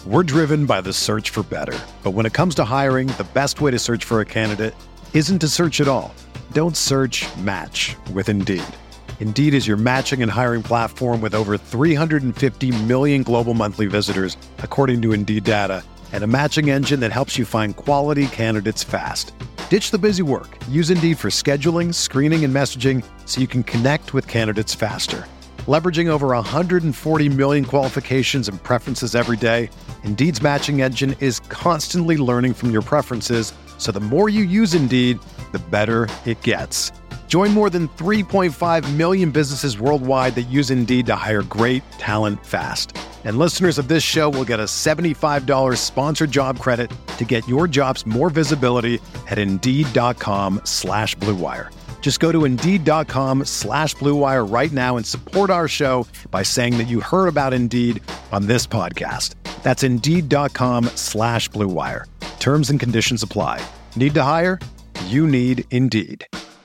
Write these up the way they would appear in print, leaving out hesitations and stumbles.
We're driven by the search for better. But when it comes to hiring, the best way to search for a candidate isn't to search at all. Don't search, match with Indeed. Indeed is your matching and hiring platform with over 350 million global monthly visitors, according to Indeed data, and a matching engine that helps you find quality candidates fast. Ditch the busy work. Use Indeed for scheduling, screening, and messaging so you can connect with candidates faster. Leveraging over 140 million qualifications and preferences every day, Indeed's matching engine is constantly learning from your preferences, so the more you use Indeed, the better it gets. Join more than 3.5 million businesses worldwide that use Indeed to hire great talent fast. And listeners of this show will get a $75 sponsored job credit to get your jobs more visibility at Indeed.com/Blue Wire. Just go to Indeed.com/Blue Wire right now and support our show by saying that you heard about Indeed on this podcast. That's Indeed.com/Blue Wire. Terms and conditions apply. Need to hire? You need Indeed.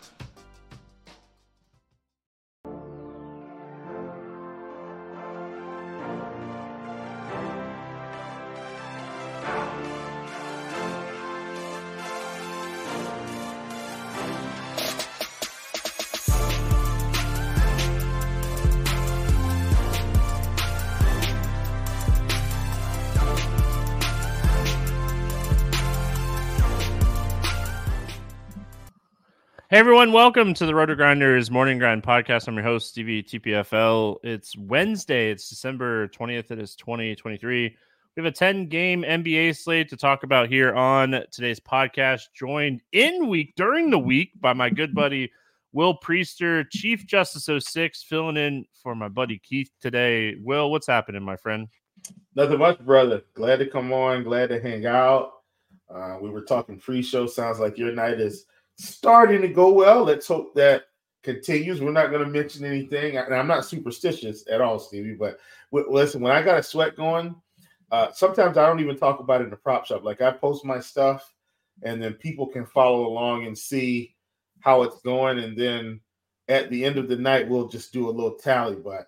Hey everyone, welcome to the Roto Grinders Morning Grind Podcast. I'm your host, Stevie TPFL. It's Wednesday. It's December 20th. It is 2023. We have a 10-game NBA slate to talk about here on today's podcast, joined during the week by my good buddy, Will Priester, Chief Justice 06, filling in for my buddy Keith today. Will, what's happening, my friend? Nothing much, brother. Glad to come on. Glad to hang out. We were talking pre-show. Sounds like your night is starting to go well. Let's hope that continues. We're not going to mention anything. And I'm not superstitious at all, Stevie, but listen, when I got a sweat going, sometimes I don't even talk about it in the prop shop. Like I post my stuff and then people can follow along and see how it's going. And then at the end of the night, we'll just do a little tally. But,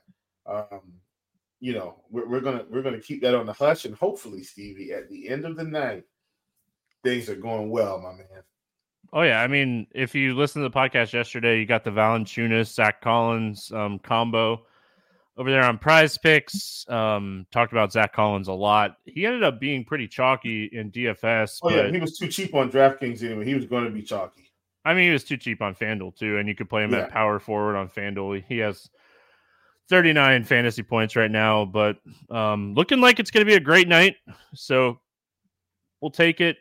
we're going to keep that on the hush. And hopefully, Stevie, at the end of the night, things are going well, my man. Oh, yeah. I mean, if you listened to the podcast yesterday, you got the Valanciunas, Zach Collins combo over there on Prize Picks. Talked about Zach Collins a lot. He ended up being pretty chalky in DFS. Yeah. He was too cheap on DraftKings anyway. He was going to be chalky. I mean, he was too cheap on FanDuel, too, and you could play him at power forward on FanDuel. He has 39 fantasy points right now, but looking like it's going to be a great night. So we'll take it.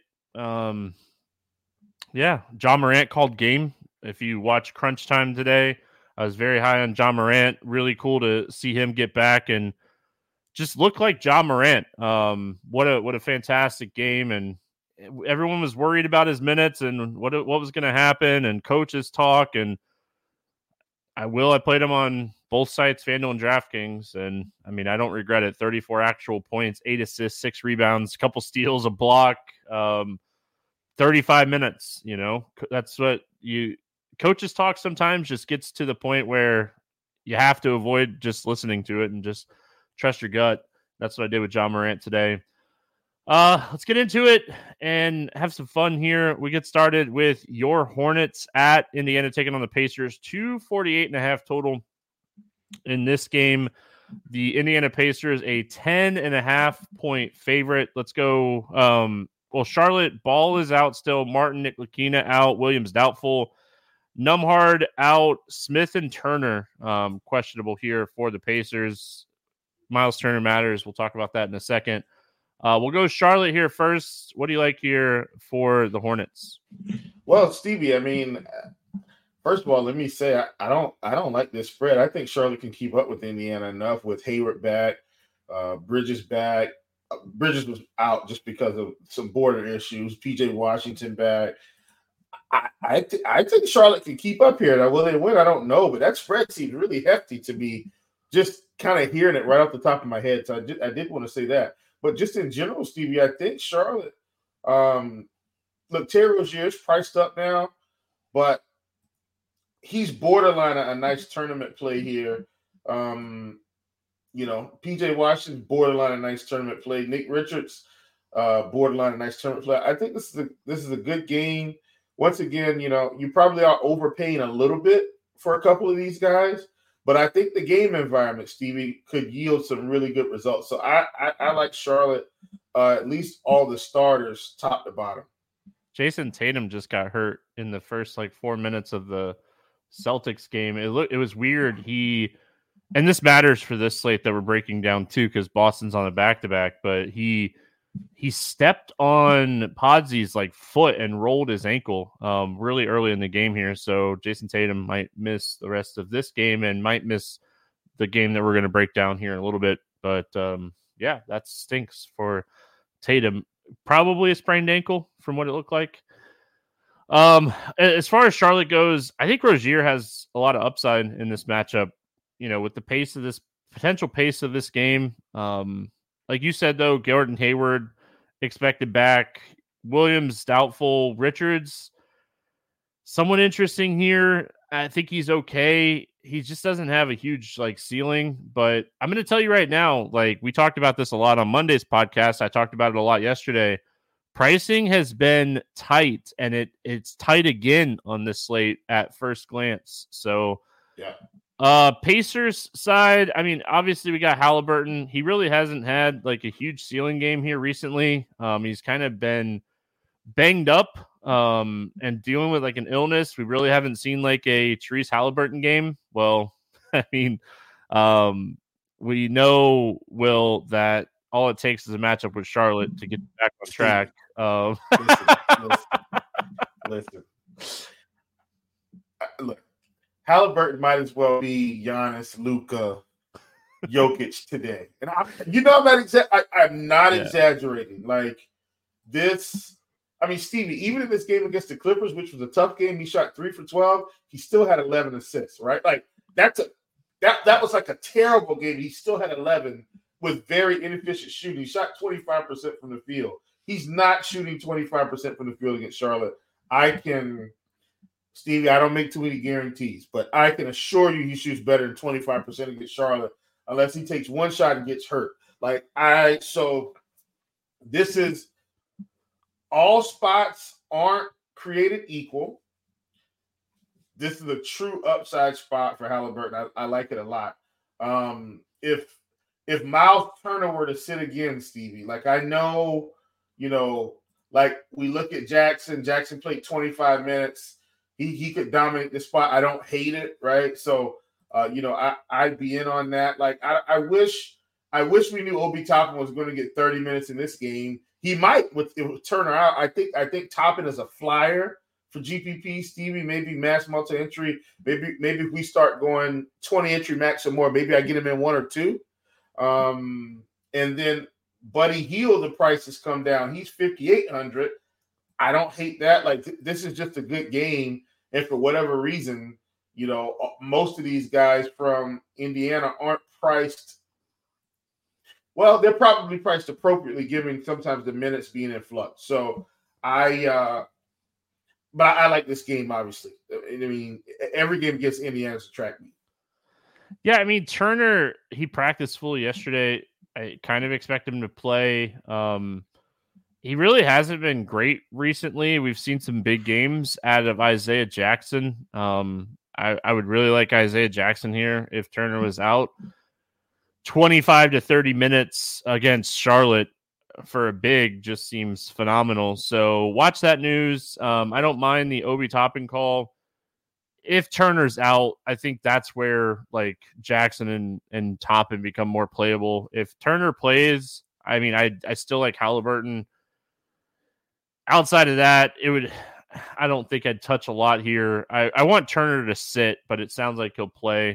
Ja Morant called game. If you watch Crunch Time today, I was very high on Ja Morant. Really cool to see him get back and just look like Ja Morant. What a fantastic game. And everyone was worried about his minutes and what was going to happen and coaches talk. And I played him on both sites, FanDuel and DraftKings. And I mean, I don't regret it. 34 actual points, 8 assists, 6 rebounds, a couple steals, a block, 35 minutes, that's what coaches talk sometimes just gets to the point where you have to avoid just listening to it and just trust your gut. That's what I did with Ja Morant today. Let's get into it and have some fun here. We get started with your Hornets at Indiana taking on the Pacers. 248.5 total in this game. The Indiana Pacers, a 10.5 point favorite. Let's go. Charlotte, Ball is out still. Martin, Ntilikina out. Williams doubtful. Nembhard out. Smith and Turner questionable here for the Pacers. Miles Turner matters. We'll talk about that in a second. We'll go Charlotte here first. What do you like here for the Hornets? Well, Stevie, I mean, first of all, let me say I don't like this spread. I think Charlotte can keep up with Indiana enough with Hayward back, Bridges back. Bridges was out just because of some border issues. PJ Washington back. I think Charlotte can keep up here. Now, will they win? I don't know, but that spread seemed really hefty to me. Just kind of hearing it right off the top of my head. So I did want to say that. But just in general, Stevie, I think Charlotte. Look, Terry Rozier's priced up now, but he's borderline a nice tournament play here. PJ Washington, borderline a nice tournament play. Nick Richards, borderline a nice tournament play. I think this is a good game. Once again, you probably are overpaying a little bit for a couple of these guys, but I think the game environment, Stevie, could yield some really good results. So I like Charlotte, at least all the starters, top to bottom. Jason Tatum just got hurt in the first 4 minutes of the Celtics game. It was weird. And this matters for this slate that we're breaking down too, because Boston's on a back-to-back, but he stepped on Podsy's foot and rolled his ankle really early in the game here. So Jason Tatum might miss the rest of this game and might miss the game that we're going to break down here in a little bit. But yeah, that stinks for Tatum. Probably a sprained ankle from what it looked like. As far as Charlotte goes, I think Rozier has a lot of upside in this matchup, with the potential pace of this game. Like you said, though, Gordon Hayward expected back. Williams doubtful. Richards, somewhat interesting here. I think he's okay. He just doesn't have a huge ceiling. But I'm going to tell you right now, we talked about this a lot on Monday's podcast. I talked about it a lot yesterday. Pricing has been tight, and it's tight again on this slate at first glance. So, yeah. Pacers side, I mean, obviously we got Halliburton. He really hasn't had a huge ceiling game here recently. He's kind of been banged up and dealing with an illness. We really haven't seen a Therese Halliburton game. Well, I mean, we know, Will, that all it takes is a matchup with Charlotte to get back on track. Listen. Look, Halliburton might as well be Giannis, Luka, Jokic today. And I'm not exaggerating. This, I mean, Stevie, even in this game against the Clippers, which was a tough game, he shot 3 for 12. He still had 11 assists, right? That was a terrible game. He still had 11 with very inefficient shooting. He shot 25% from the field. He's not shooting 25% from the field against Charlotte. Stevie, I don't make too many guarantees, but I can assure you he shoots better than 25% against Charlotte unless he takes one shot and gets hurt. So this is all spots aren't created equal. This is a true upside spot for Halliburton. I like it a lot. If Miles Turner were to sit again, Stevie, I know, we look at Jackson. Jackson played 25 minutes. He could dominate the spot. I don't hate it, right? So, I'd be in on that. I wish we knew Obi Toppin was going to get 30 minutes in this game. He might with Turner out. I think Toppin is a flyer for GPP, Stevie. Maybe mass multi-entry. Maybe if we start going 20 entry max or more, maybe I get him in 1 or 2. And then Buddy Hield, the price has come down. He's 5,800. I don't hate that. This is just a good game. And for whatever reason, most of these guys from Indiana aren't priced. Well, they're probably priced appropriately, given sometimes the minutes being in flux. So but I like this game, obviously. I mean, every game against Indiana's attract me. Yeah, I mean, Turner, he practiced fully yesterday. I kind of expect him to play. He really hasn't been great recently. We've seen some big games out of Isaiah Jackson. I would really like Isaiah Jackson here if Turner was out. 25 to 30 minutes against Charlotte for a big just seems phenomenal. So watch that news. I don't mind the Obi Toppin call. If Turner's out, I think that's where Jackson and Toppin become more playable. If Turner plays, I mean, I still like Halliburton. Outside of that, I don't think I'd touch a lot here. I want Turner to sit, but it sounds like he'll play.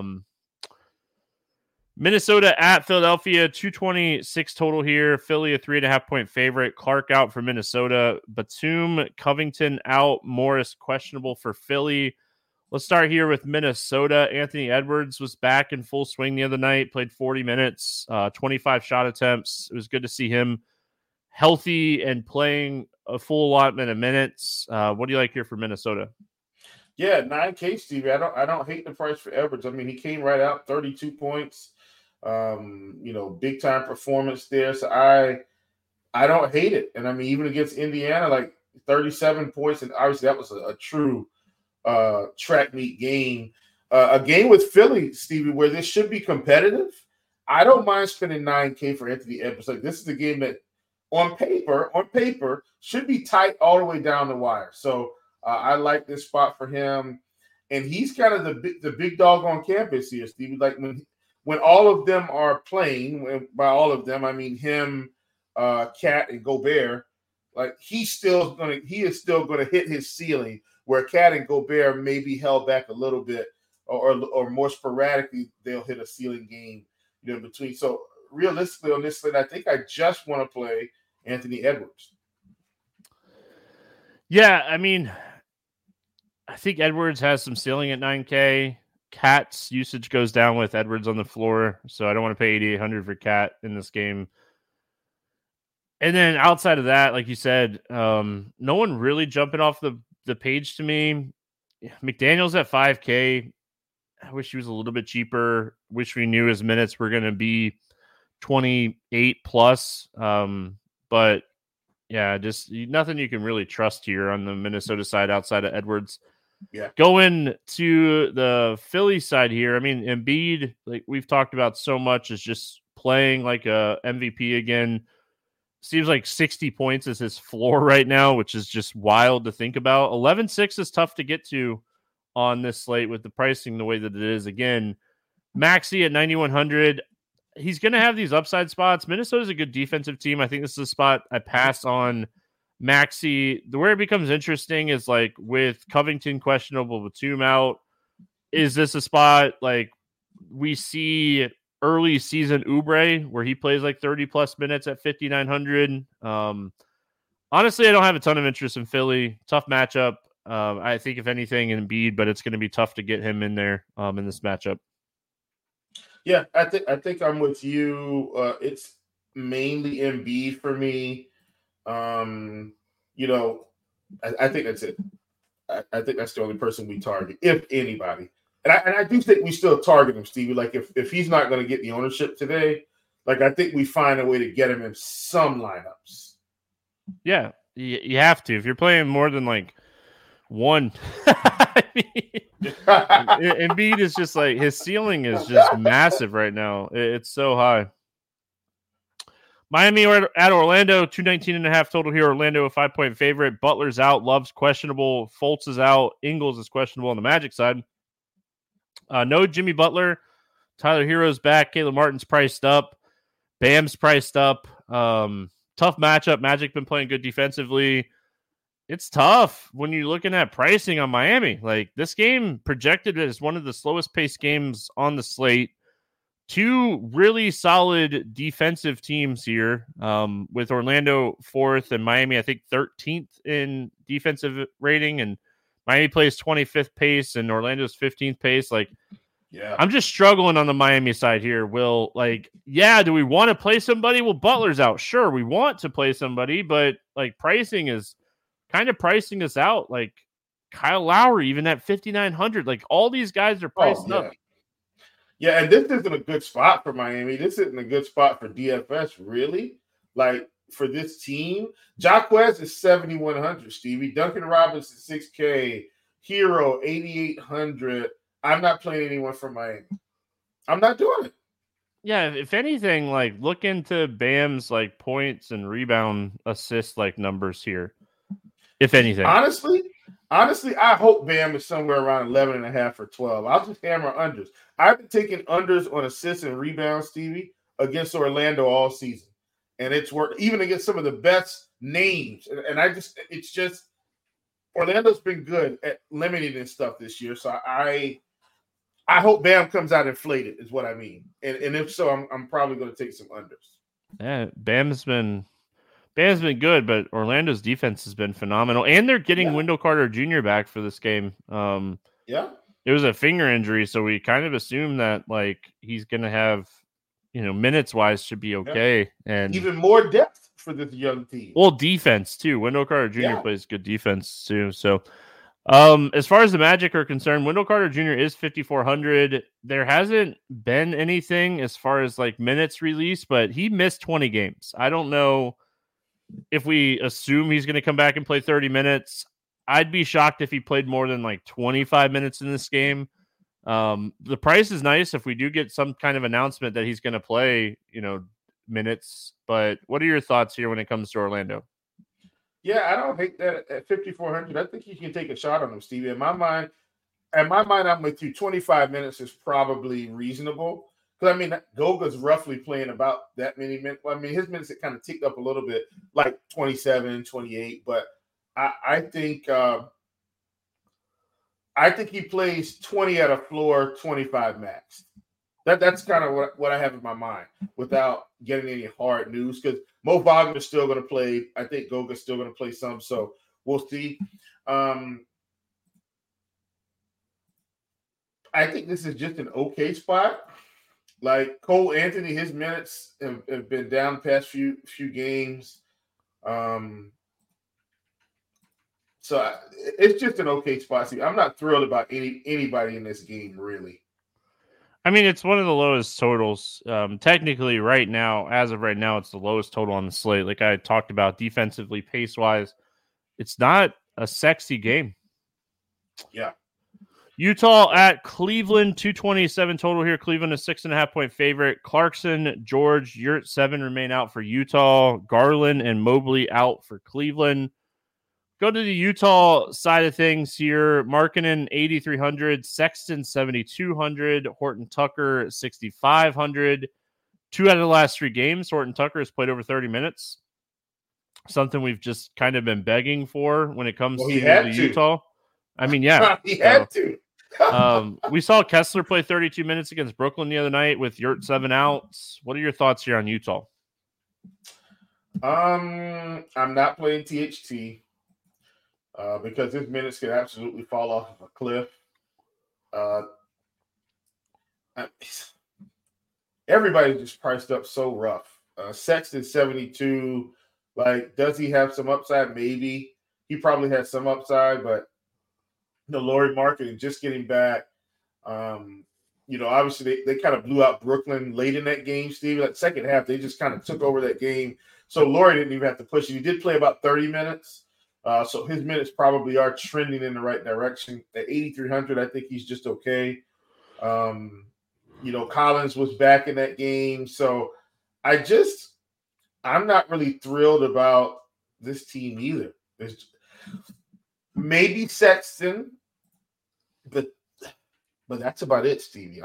Minnesota at Philadelphia, 226 total here. Philly, a 3.5-point favorite. Clark out for Minnesota. Batum, Covington out. Morris questionable for Philly. Let's start here with Minnesota. Anthony Edwards was back in full swing the other night, played 40 minutes, 25 shot attempts. It was good to see him healthy and playing a full allotment of minutes. What do you like here for Minnesota? Yeah, 9K, Stevie. I don't hate the price for Edwards. I mean, he came right out, 32 points. Big time performance there. So I don't hate it. And I mean, even against Indiana, like 37 points, and obviously that was a true track meet game. A game with Philly, Stevie, where this should be competitive. I don't mind spending $9K for Anthony Edwards. Like, this is a game that on paper should be tight all the way down the wire. So I like this spot for him. And he's kind of the big dog on campus here, Stevie. Like, when all of them are playing, by all of them, I mean him, Cat, and Gobert, like he is still gonna hit his ceiling, where Cat and Gobert may be held back a little bit, or more sporadically they'll hit a ceiling game, in between. So realistically on this slate, I think I just want to play Anthony Edwards. Yeah, I mean, I think Edwards has some ceiling at 9K. Cat's usage goes down with Edwards on the floor, so I don't want to pay 8,800 for Cat in this game. And then outside of that, like you said, no one really jumping off the page to me. McDaniels at 5K. I wish he was a little bit cheaper. Wish we knew his minutes were going to be 28 plus. But yeah, just nothing you can really trust here on the Minnesota side outside of Edwards. Yeah. Going to the Philly side here, I mean, Embiid, like we've talked about so much, is just playing like a MVP again. Seems like 60 points is his floor right now, which is just wild to think about. 11-6 is tough to get to on this slate with the pricing the way that it is. Again, Maxey at 9,100. He's going to have these upside spots. Minnesota's a good defensive team. I think this is a spot I pass on Maxey. Where it becomes interesting is like with Covington questionable, Batum out. Is this a spot like we see early season Oubre where he plays like 30 plus minutes at 5,900? Honestly, I don't have a ton of interest in Philly. Tough matchup. I think if anything Embiid, but it's going to be tough to get him in there in this matchup. Yeah, I think I'm with you. It's mainly Embiid for me. I think that's it. I think that's the only person we target, if anybody. And I do think we still target him, Stevie. Like if he's not going to get the ownership today, like I think we find a way to get him in some lineups. Yeah, you have to. If you're playing more than like one, I mean, Embiid is just like his ceiling is just massive right now. It's so high. Miami at Orlando, 219.5 total here. Orlando a 5-point favorite. Butler's out. Love's questionable. Fultz is out. Ingles is questionable on the Magic side. No Jimmy Butler. Tyler Hero's back. Caleb Martin's priced up. Bam's priced up. Tough matchup. Magic been playing good defensively. It's tough when you're looking at pricing on Miami. Like this game projected as one of the slowest paced games on the slate. Two really solid defensive teams here, with Orlando 4th and Miami, I think 13th in defensive rating, and Miami plays 25th pace and Orlando's 15th pace. Like, yeah, I'm just struggling on the Miami side here. Will, like, yeah, do we want to play somebody? Well, Butler's out. Sure, we want to play somebody, but like pricing is kind of pricing us out. Like Kyle Lowry, even at 5,900, like all these guys are priced up. Yeah, and this isn't a good spot for Miami. This isn't a good spot for DFS, really. Like, for this team, Jacquez is 7,100, Stevie. Duncan Robinson, 6K. Hero, 8,800. I'm not playing anyone from Miami. I'm not doing it. Yeah, if anything, like, look into Bam's, like, points and rebound assist, like, numbers here. If anything. Honestly, I hope Bam is somewhere around 11.5 or 12. I'll just hammer unders. I've been taking unders on assists and rebounds, Stevie, against Orlando all season. And it's worked even against some of the best names. And it's just Orlando's been good at limiting this stuff this year. So I hope Bam comes out inflated is what I mean. And if so, I'm probably going to take some unders. Yeah, Bam's been good, but Orlando's defense has been phenomenal. And they're getting Wendell Carter Jr. back for this game. It was a finger injury, so we kind of assume that like he's going to have, minutes wise should be okay. And even more depth for this young team. Well, defense too. Wendell Carter Jr. plays good defense too. So As far as the Magic are concerned, Wendell Carter Jr. is 5,400. There hasn't been anything as far as like minutes released, but he missed 20 games. I don't know if we assume he's going to come back and play 30 minutes. I'd be shocked if he played more than like 25 minutes in this game. The price is nice if we do get some kind of announcement that he's going to play, minutes. But what are your thoughts here when it comes to Orlando? Yeah, I don't hate that at 5,400. I think you can take a shot on him, Stevie. In my mind, I'm with you. 25 minutes is probably reasonable. Because, I mean, Goga's roughly playing about that many minutes. Well, I mean, his minutes have kind of ticked up a little bit, like 27, 28. But I think he plays 20 at a floor, 25 max. That's kind of what I have in my mind without getting any hard news, because Mo Wagner's still going to play. I think Goga's still going to play some, so we'll see. I think this is just an okay spot. Like Cole Anthony, his minutes have been down the past few games. So it's just an okay spot. See, I'm not thrilled about anybody in this game, really. I mean, it's one of the lowest totals. Technically, right now, as of right now, it's the lowest total on the slate. Like I talked about, defensively, pace-wise, it's not a sexy game. Yeah. Utah at Cleveland, 227 total here. Cleveland a 6.5-point favorite. Clarkson, George, Yurt 7 remain out for Utah. Garland and Mobley out for Cleveland. Go to the Utah side of things here. Markkanen, 8,300. Sexton, 7,200. Horton Tucker, 6,500. 2 out of the last 3 games, Horton Tucker has played over 30 minutes. Something we've just kind of been begging for when it comes to Utah. I mean, yeah. He had to. We saw Kessler play 32 minutes against Brooklyn the other night with Yurt 7 outs. What are your thoughts here on Utah? I'm not playing THT. Because his minutes could absolutely fall off of a cliff. Everybody's just priced up so rough. Sexton 72. Like, does he have some upside? Maybe. He probably has some upside, but Lauri Markkanen just getting back. Obviously they kind of blew out Brooklyn late in that game, Steve. Like second half, they just kind of took over that game. So Lauri didn't even have to push it. He did play about 30 minutes. So his minutes probably are trending in the right direction. At 8,300, I think he's just okay. Collins was back in that game. So I'm not really thrilled about this team either. Maybe Sexton, but that's about it, Stevie.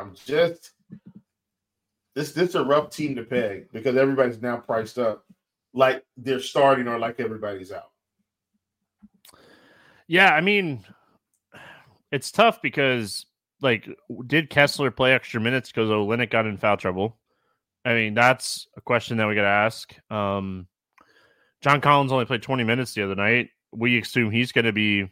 This is a rough team to peg because everybody's now priced up like they're starting or like everybody's out. Yeah, I mean, it's tough because, like, did Kessler play extra minutes because Olynyk got in foul trouble? I mean, that's a question that we got to ask. John Collins only played 20 minutes the other night. We assume he's going to be,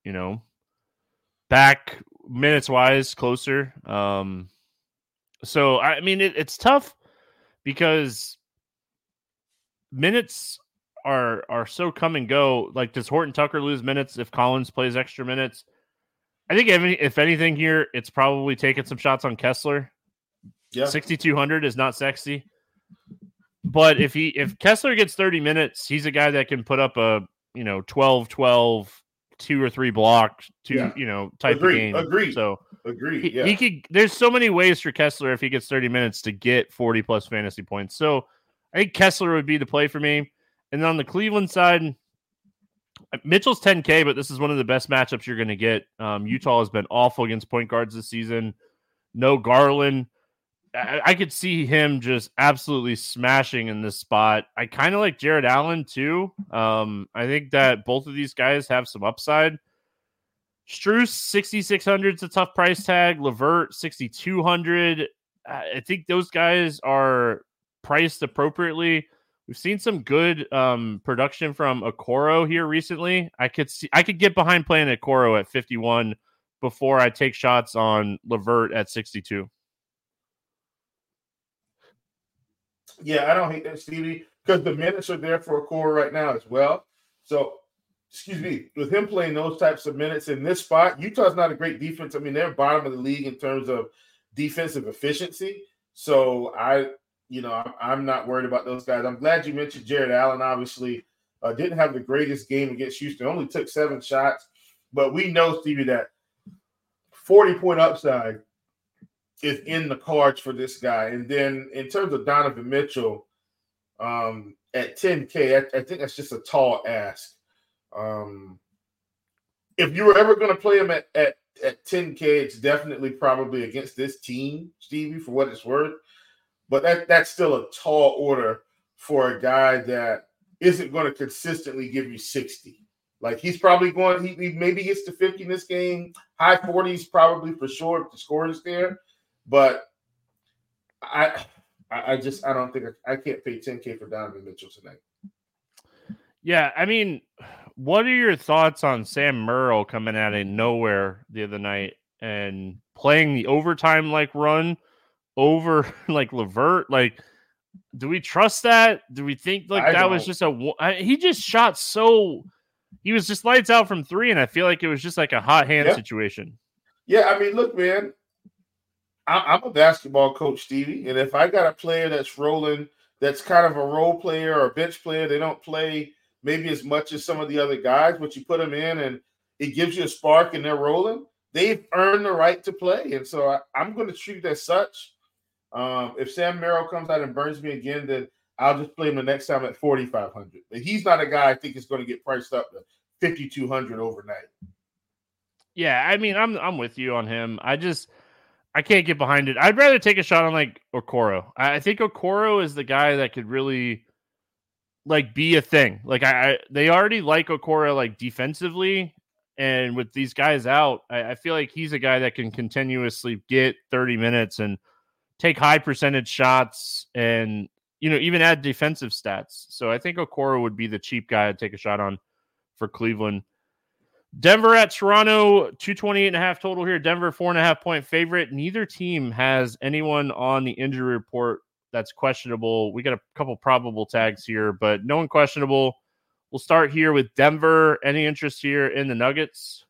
back minutes-wise closer. So, I mean, it's tough because minutes are so come and go. Like, does Horton Tucker lose minutes if Collins plays extra minutes? I think if anything here, it's probably taking some shots on Kessler. Yeah, 6,200 is not sexy, but if Kessler gets 30 minutes, he's a guy that can put up a 12-12, 2 or 3 block, type of game. Agreed. So agreed. He could. There's so many ways for Kessler if he gets 30 minutes to get 40 plus fantasy points. So I think Kessler would be the play for me. And then on the Cleveland side, Mitchell's 10K, but this is one of the best matchups you're going to get. Utah has been awful against point guards this season. No Garland. I could see him just absolutely smashing in this spot. I kind of like Jared Allen too. I think that both of these guys have some upside. Strus, 6,600 is a tough price tag. LeVert, 6,200. I think those guys are priced appropriately. We've seen some good production from Okoro here recently. I could get behind playing Okoro at 51 before I take shots on LeVert at 62. Yeah, I don't hate that, Stevie, because the minutes are there for Okoro right now as well. So with him playing those types of minutes in this spot, Utah's not a great defense. I mean, they're bottom of the league in terms of defensive efficiency. So I'm not worried about those guys. I'm glad you mentioned Jared Allen. Obviously, didn't have the greatest game against Houston. Only took 7 shots, but we know, Stevie, that 40-point upside is in the cards for this guy. And then in terms of Donovan Mitchell, at 10K, I think that's just a tall ask. If you were ever going to play him at 10K, it's definitely probably against this team, Stevie, for what it's worth. But that's still a tall order for a guy that isn't going to consistently give you 60. Like, he's probably he maybe gets to 50 in this game, high 40s probably for sure if the score is there. But I don't think I can't pay 10K for Donovan Mitchell tonight. Yeah, I mean, what are your thoughts on Sam Merrill coming out of nowhere the other night and playing the overtime run over LeVert? Like, do we trust that? Do we think that was just he just shot he was just lights out from 3, and I feel like it was just like a hot hand situation. Yeah, I mean, look, man, I'm a basketball coach, Stevie, and if I got a player that's rolling, that's kind of a role player or a bench player, they don't play maybe as much as some of the other guys, but you put them in and it gives you a spark and they're rolling, they've earned the right to play. And so I'm going to treat it as such. If Sam Merrill comes out and burns me again, then I'll just play him the next time at 4,500. But he's not a guy I think is going to get priced up to 5,200 overnight. Yeah, I mean, I'm with you on him. I can't get behind it. I'd rather take a shot on Okoro. I think Okoro is the guy that could really be a thing. They already like Okoro defensively, and with these guys out, I feel like he's a guy that can continuously get 30 minutes and take high percentage shots and even add defensive stats. So I think Okoro would be the cheap guy to take a shot on for Cleveland. Denver at Toronto, 228.5 total here. Denver 4.5 point favorite. Neither team has anyone on the injury report that's questionable. We got a couple probable tags here, but no one questionable. We'll start here with Denver. Any interest here in the Nuggets?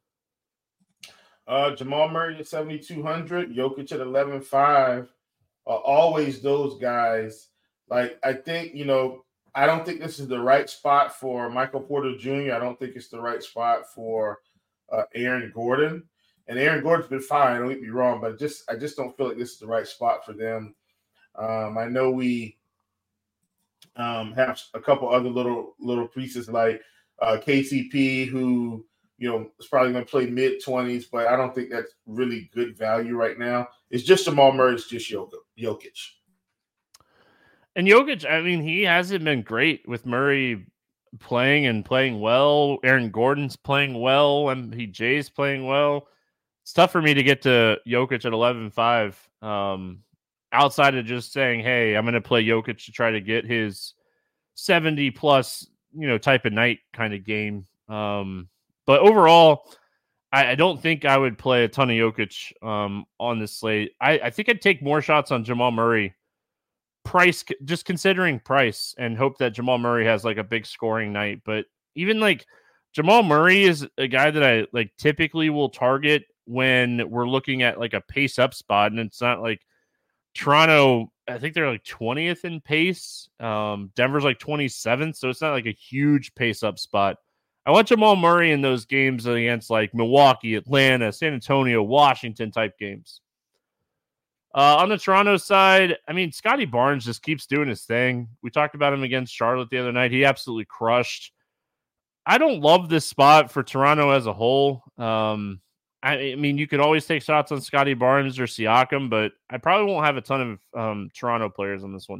Jamal Murray at 7,200, Jokic at 11,500. Always those guys. I think, I don't think this is the right spot for Michael Porter Jr. I don't think it's the right spot for Aaron Gordon. And Aaron Gordon's been fine, don't get me wrong, but I just don't feel like this is the right spot for them. I know we have a couple other little pieces like KCP, who is probably going to play mid-20s, but I don't think that's really good value right now. It's just Jamal Murray, it's just Jokic. And Jokic, I mean, he hasn't been great with Murray playing well. Aaron Gordon's playing well. MPJ's playing well. It's tough for me to get to Jokic at 11.5. Outside of just saying, hey, I'm going to play Jokic to try to get his 70 plus, type of night kind of game. But overall, I don't think I would play a ton of Jokic on this slate. I think I'd take more shots on Jamal Murray. Price, just considering price, and hope that Jamal Murray has a big scoring night. But even Jamal Murray is a guy that I typically will target when we're looking at a pace up spot, and it's not Toronto. I think they're 20th in pace. Denver's 27th, so it's not a huge pace up spot. I want Jamal Murray in those games against Milwaukee, Atlanta, San Antonio, Washington type games. On the Toronto side, I mean, Scotty Barnes just keeps doing his thing. We talked about him against Charlotte the other night. He absolutely crushed. I don't love this spot for Toronto as a whole. I mean, you could always take shots on Scotty Barnes or Siakam, but I probably won't have a ton of Toronto players on this one.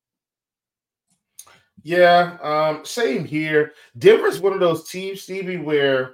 Yeah, same here. Denver's one of those teams, Stevie, where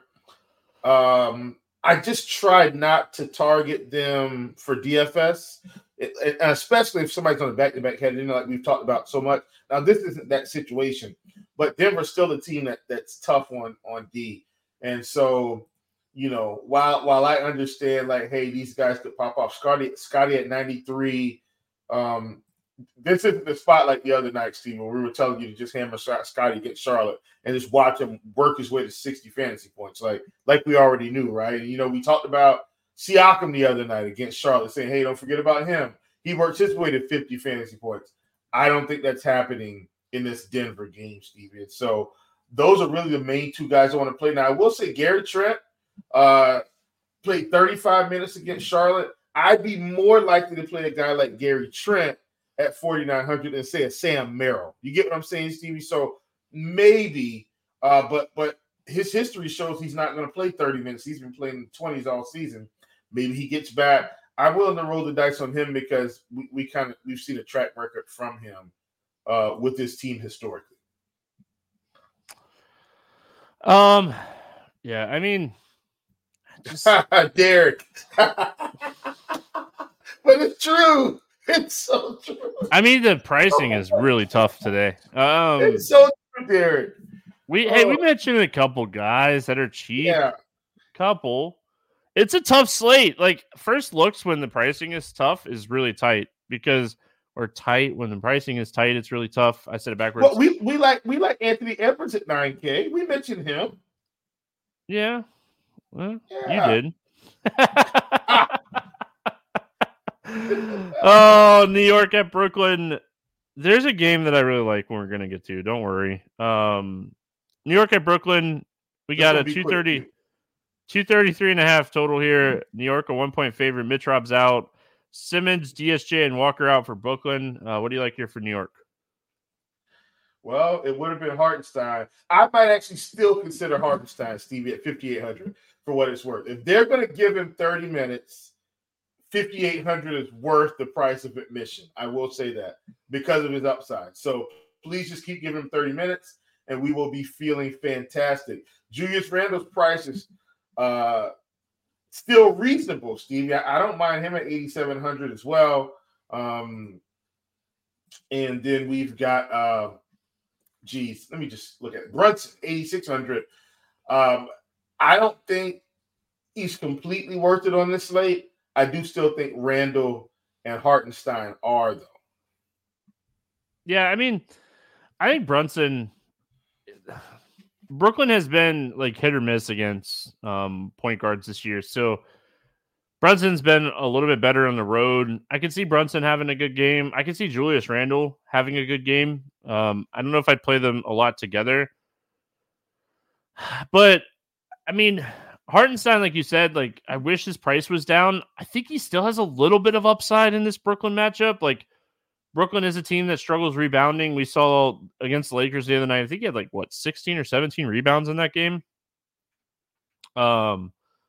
I just tried not to target them for DFS, and especially if somebody's on the back-to-back head, we've talked about so much. Now, this isn't that situation, but Denver's still a team that's tough on D. And so, while I understand, hey, these guys could pop off. Scotty at 93, this isn't the spot like the other night, Steve, where we were telling you to just hammer Scotty against Charlotte and just watch him work his way to 60 fantasy points, like we already knew, right? And, we talked about Siakam the other night against Charlotte, saying, hey, don't forget about him. He works his way to 50 fantasy points. I don't think that's happening in this Denver game, Stevie. And so those are really the main two guys I want to play. Now, I will say Gary Trent played 35 minutes against Charlotte. I'd be more likely to play a guy like Gary Trent at 4,900 than say a Sam Merrill. You get what I'm saying, Stevie? So maybe, but his history shows he's not going to play 30 minutes. He's been playing in the 20s all season. Maybe he gets back. I'm willing to roll the dice on him because we've seen a track record from him with this team historically. Yeah, I mean, just Derek. But it's true. It's so true. I mean, the pricing is really tough today. It's so true, Derek. We mentioned a couple guys that are cheap. Yeah. Couple. It's a tough slate. Like, first looks when the pricing is tough is really tight because when the pricing is tight, it's really tough. I said it backwards. Well, we like Anthony Edwards at 9K. We mentioned him. Yeah. Well, yeah. You did. Oh, New York at Brooklyn. There's a game that I really like when we're going to get to. Don't worry. New York at Brooklyn. We got a 233.5 total here. New York, a 1-point favorite. Mitrov's out. Simmons, DSJ, and Walker out for Brooklyn. What do you like here for New York? Well, it would have been Hartenstein. I might actually still consider Hartenstein, Stevie, at 5,800 for what it's worth. If they're going to give him 30 minutes, 5,800 is worth the price of admission. I will say that because of his upside. So please just keep giving him 30 minutes, and we will be feeling fantastic. Julius Randle's price is still reasonable, Stevie. I don't mind him at 8,700 as well. And then we've got let me just look at it. Brunson, 8,600. I don't think he's completely worth it on this slate. I do still think Randle and Hartenstein are, though. Yeah, I mean, I think Brunson – Brooklyn has been like hit or miss against point guards this year. So Brunson's been a little bit better on the road. I can see Brunson having a good game. I can see Julius Randle having a good game. I don't know if I'd play them a lot together. But, I mean, Hartenstein, like you said, like I wish his price was down. I think he still has a little bit of upside in this Brooklyn matchup. Like, Brooklyn is a team that struggles rebounding. We saw against the Lakers the other night. I think he had 16 or 17 rebounds in that game. I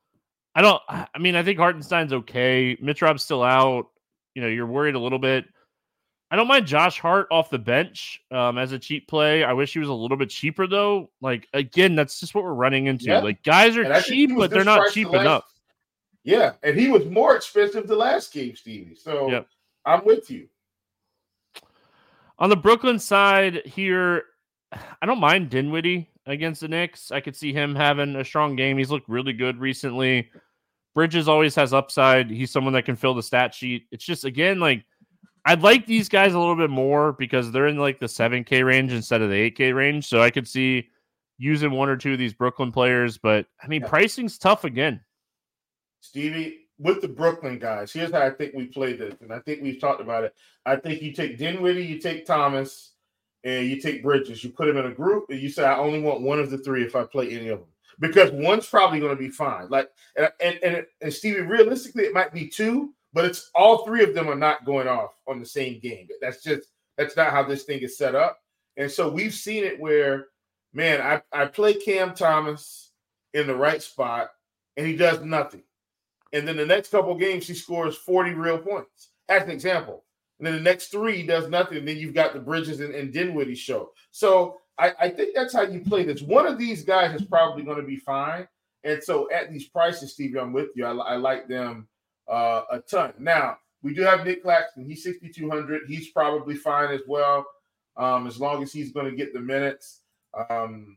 think Hartenstein's okay. Mitrov's still out. You're worried a little bit. I don't mind Josh Hart off the bench as a cheap play. I wish he was a little bit cheaper though. Like, again, that's just what we're running into. Yeah. Like, guys are cheap, but they're not cheap enough. Yeah, and he was more expensive the last game, Stevie. So yep. I'm with you. On the Brooklyn side here, I don't mind Dinwiddie against the Knicks. I could see him having a strong game. He's looked really good recently. Bridges always has upside. He's someone that can fill the stat sheet. It's just, again, like, I'd like these guys a little bit more because they're in like the 7K range instead of the 8K range. So I could see using one or two of these Brooklyn players. But, I mean, pricing's tough again. Stevie, with the Brooklyn guys, here's how I think we play this, and I think we've talked about it. I think you take Dinwiddie, you take Thomas, and you take Bridges. You put them in a group, and you say, I only want one of the three if I play any of them. Because one's probably going to be fine. Like, and Stevie, realistically, it might be two, but it's all three of them are not going off on the same game. That's not how this thing is set up. And so we've seen it where, man, I play Cam Thomas in the right spot, and he does nothing. And then the next couple of games, he scores 40 real points. As an example. And then the next three, he does nothing. And then you've got the Bridges and Dinwiddie show. So I think that's how you play this. One of these guys is probably going to be fine. And so at these prices, Stevie, I'm with you. I like them a ton. Now, we do have Nick Claxton. He's 6,200. He's probably fine as well, as long as he's going to get the minutes.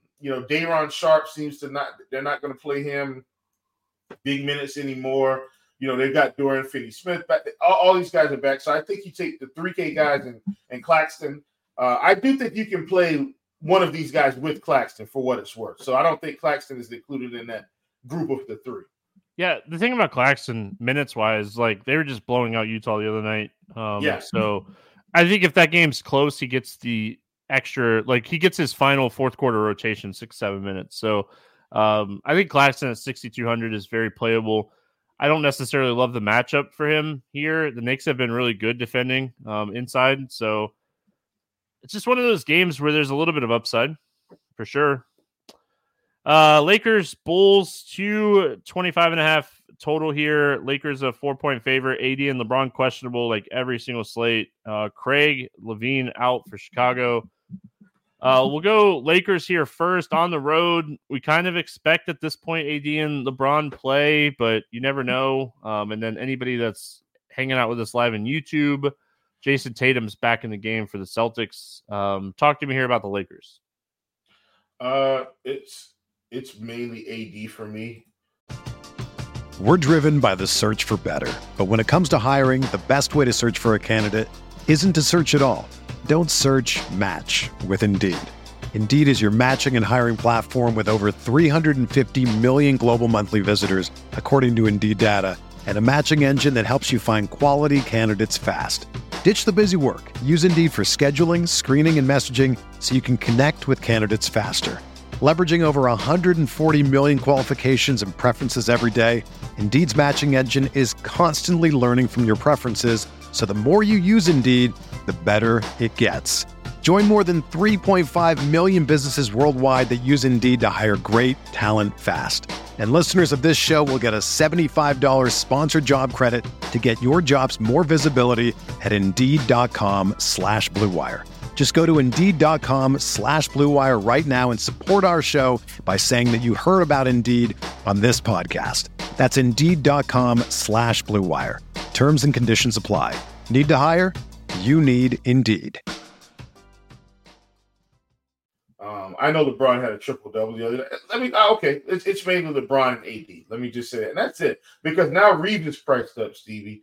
Day'Ron Sharpe seems to they're not going to play him big minutes anymore. They've got Dorian Finney-Smith back. All these guys are back. So I think you take the 3K guys and Claxton. I do think you can play one of these guys with Claxton for what it's worth. So I don't think Claxton is included in that group of the three. Yeah, the thing about Claxton, minutes-wise, like they were just blowing out Utah the other night. So I think if that game's close, he gets the extra, like he gets his final fourth quarter rotation, 6-7 minutes. So I think Claxton at 6,200 is very playable. I don't necessarily love the matchup for him here. The Knicks have been really good defending inside. So it's just one of those games where there's a little bit of upside for sure. Lakers, Bulls, 225.5 total here. Lakers a 4-point favorite. AD and LeBron questionable like every single slate. Craig Levine out for Chicago. We'll go Lakers here first on the road. We kind of expect at this point AD and LeBron play, but you never know. And then anybody that's hanging out with us live on YouTube, Jason Tatum's back in the game for the Celtics. Talk to me here about the Lakers. It's mainly AD for me. We're driven by the search for better. But when it comes to hiring, the best way to search for a candidate isn't to search at all. Don't search, match with Indeed. Indeed is your matching and hiring platform with over 350 million global monthly visitors, according to Indeed data, and a matching engine that helps you find quality candidates fast. Ditch the busy work. Use Indeed for scheduling, screening, and messaging so you can connect with candidates faster. Leveraging over 140 million qualifications and preferences every day, Indeed's matching engine is constantly learning from your preferences, so the more you use Indeed, the better it gets. Join more than 3.5 million businesses worldwide that use Indeed to hire great talent fast. And listeners of this show will get a $75 sponsored job credit to get your jobs more visibility at Indeed.com/Blue Wire. Just go to Indeed.com/Blue Wire right now and support our show by saying that you heard about Indeed on this podcast. That's Indeed.com/Blue Wire. Terms and conditions apply. Need to hire? You need Indeed. I know LeBron had a triple-double the other day. It's mainly LeBron and AD. Let me just say that. And that's it. Because now Reeves is priced up, Stevie.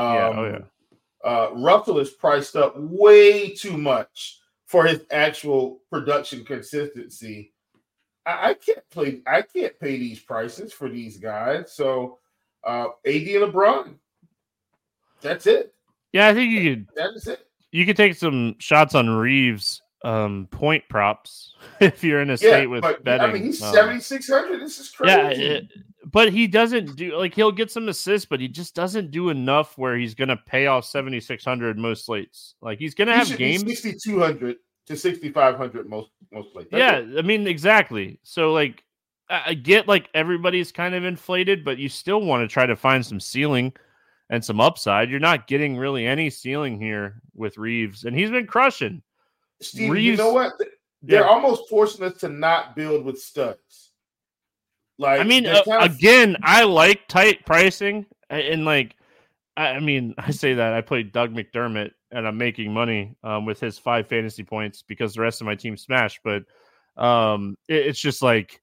Russell is priced up way too much for his actual production consistency. I can't pay these prices for these guys. So AD and LeBron. That's it. Yeah, I think you could. That is it. You could take some shots on Reeves point props if you're in a state with betting. I mean, he's 7,600. This is crazy. Yeah, but he doesn't do he'll get some assists, but he just doesn't do enough where he's going to pay off 7,600 most slates. Like he's going to have games 6,200 to 6,500 most slates. I mean exactly. So like I get like everybody's kind of inflated, but you still want to try to find some ceiling and some upside. You're not getting really any ceiling here with Reeves, and he's been crushing. Steve, Reeves, you know what? They're almost forcing us to not build with studs. Like, I mean, again, I like tight pricing, and like, I mean, I say that I played Doug McDermott, and I'm making money with his 5 fantasy points because the rest of my team smashed. But it's just like,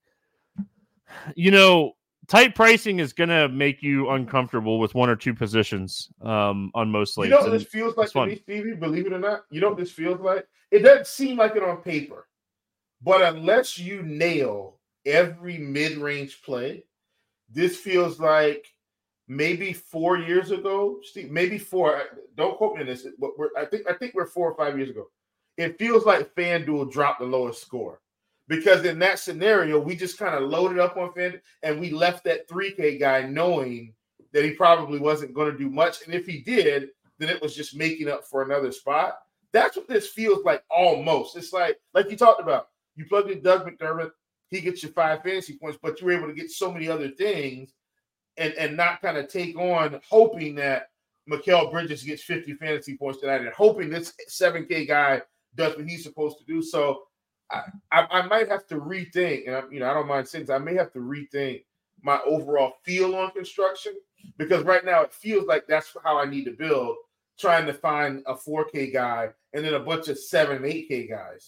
tight pricing is gonna make you uncomfortable with one or two positions on most slates. You know what this feels like to me, Stevie? Believe it or not, you know what this feels like? It doesn't seem like it on paper, but unless you nail every mid-range play, this feels like maybe 4 years ago, Steve. Maybe 4. Don't quote me on this, but I think we're 4 or 5 years ago. It feels like FanDuel dropped the lowest score. Because in that scenario, we just kind of loaded up on FanDuel and we left that 3K guy knowing that he probably wasn't going to do much. And if he did, then it was just making up for another spot. That's what this feels like almost. It's like you talked about. You plug in Doug McDermott, he gets you 5 fantasy points, but you were able to get so many other things and not kind of take on hoping that Mikal Bridges gets 50 fantasy points tonight and hoping this 7K guy does what he's supposed to do. So I might have to rethink, and I don't mind saying this, I may have to rethink my overall feel on construction because right now it feels like that's how I need to build, trying to find a 4K guy and then a bunch of 7 and 8K guys,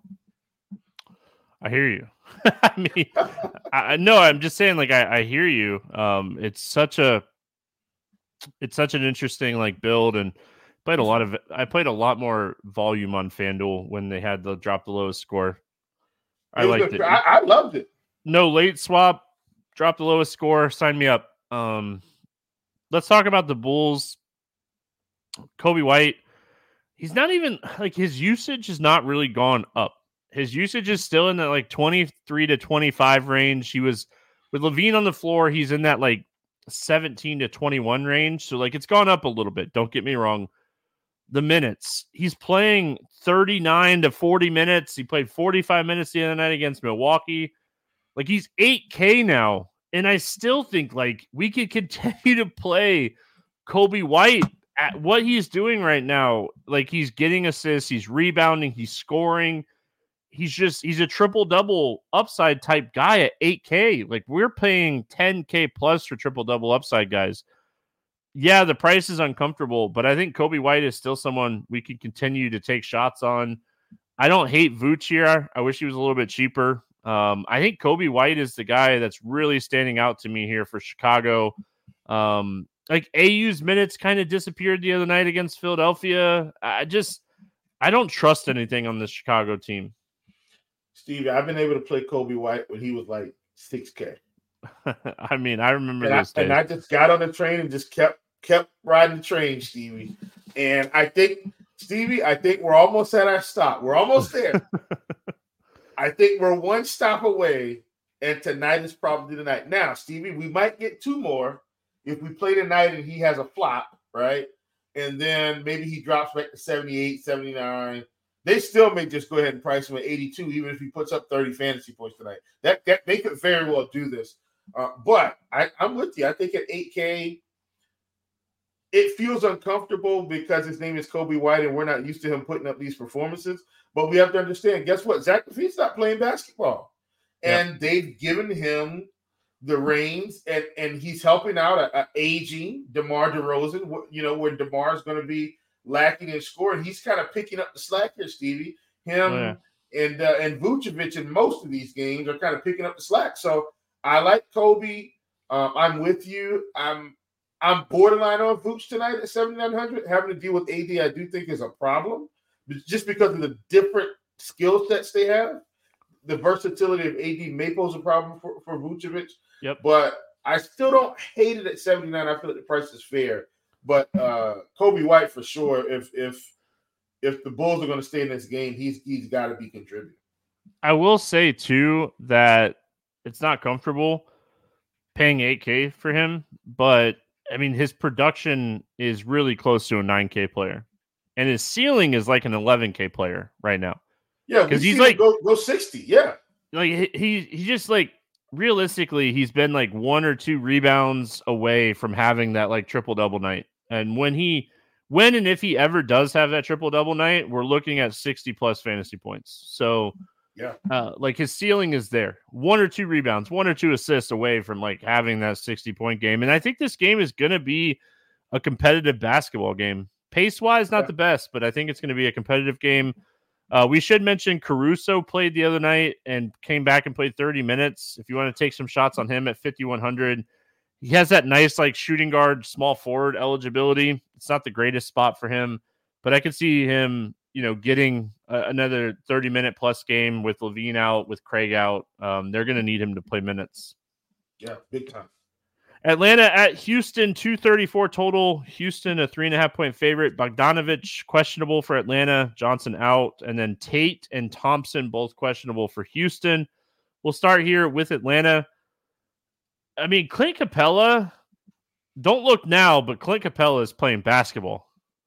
I hear you. I mean, I'm just saying, like, I hear you. It's such a it's such an interesting like build, and I played a lot more volume on FanDuel when they had the drop the lowest score. I liked it. I loved it. No late swap, drop the lowest score, sign me up. Let's talk about the Bulls. Coby White, he's not even like, his usage has not really gone up. His usage is still in that like 23 to 25 range. He was with LaVine on the floor. He's in that like 17 to 21 range. So like, it's gone up a little bit. Don't get me wrong. The minutes, he's playing 39 to 40 minutes. He played 45 minutes the other night against Milwaukee. Like, he's 8K now. And I still think like we could continue to play Coby White at what he's doing right now. Like, he's getting assists, he's rebounding, he's scoring. He's a triple-double upside type guy at 8K. Like, we're paying 10K plus for triple-double upside guys. Yeah, the price is uncomfortable, but I think Coby White is still someone we can continue to take shots on. I don't hate Vooch here. I wish he was a little bit cheaper. I think Coby White is the guy that's really standing out to me here for Chicago. Like, AU's minutes kind of disappeared the other night against Philadelphia. I don't trust anything on this Chicago team. Steve, I've been able to play Coby White when he was like 6K. I mean, I remember those days. And I just got on the train and just kept riding the train, Stevie. And I think, Stevie, we're almost at our stop. We're almost there. I think we're one stop away, and tonight is probably the night. Now, Stevie, we might get two more if we play tonight and he has a flop, right? And then maybe he drops back to 78, 79. They still may just go ahead and price him at 82, even if he puts up 30 fantasy points tonight. That they could very well do this. But I'm with you. I think at 8K, it feels uncomfortable because his name is Coby White and we're not used to him putting up these performances. But we have to understand, guess what? Zach LaVine's not playing basketball. And they've given him the reins, and he's helping out an aging DeMar DeRozan, where DeMar is going to be lacking in scoring. He's kind of picking up the slack here, Stevie. And Vucevic in most of these games are kind of picking up the slack. So I like Coby. I'm with you. I'm borderline on Vooch tonight at 7,900. Having to deal with AD, I do think is a problem, just because of the different skill sets they have. The versatility of AD may pose a problem for Vucevic. Yep. But I still don't hate it at 79. I feel like the price is fair. But Coby White for sure. If the Bulls are going to stay in this game, he's got to be contributing. I will say too that it's not comfortable paying 8K for him, but I mean his production is really close to a 9K player, and his ceiling is like an 11K player right now. Yeah, because he's like go 60. Yeah, like he just like realistically he's been like 1 or 2 rebounds away from having that like triple double night, and when and if he ever does have that triple double night, we're looking at 60 plus fantasy points. So. Yeah, like his ceiling is there. 1 or 2 rebounds, 1 or 2 assists away from like having that 60-point game. And I think this game is going to be a competitive basketball game. Pace-wise, not the best, but I think it's going to be a competitive game. We should mention Caruso played the other night and came back and played 30 minutes. If you want to take some shots on him at 5,100, he has that nice like shooting guard, small forward eligibility. It's not the greatest spot for him, but I could see him getting another 30-minute plus game with LaVine out, with Craig out. They're going to need him to play minutes. Yeah, big time. Atlanta at Houston, 234 total. Houston, a 3.5-point favorite. Bogdanovich, questionable for Atlanta. Johnson out. And then Tate and Thompson, both questionable for Houston. We'll start here with Atlanta. I mean, Clint Capella, don't look now, but Clint Capella is playing basketball.